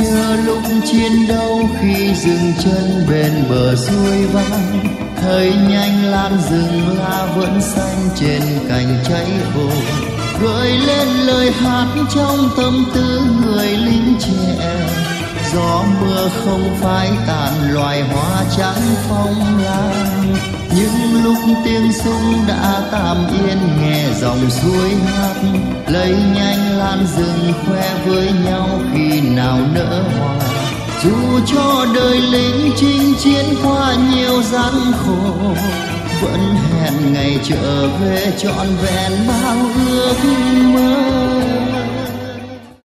nhớ lúc chiến đấu khi dừng chân bên bờ suối vắng, thấy nhanh lan rừng lá vẫn xanh trên cành cháy khô, gợi lên lời hát trong tâm tư người lính trẻ. Gió mưa không phai tàn loài hoa trắng phong lan, những lúc tiếng súng đã tạm yên nghe dòng suối hát, lấy nhanh lan rừng khoe với nhau khi nào nở hoa. Dù cho đời lính chinh chiến qua nhiều gian khổ, vẫn hẹn ngày trở về trọn vẹn bao ước mơ.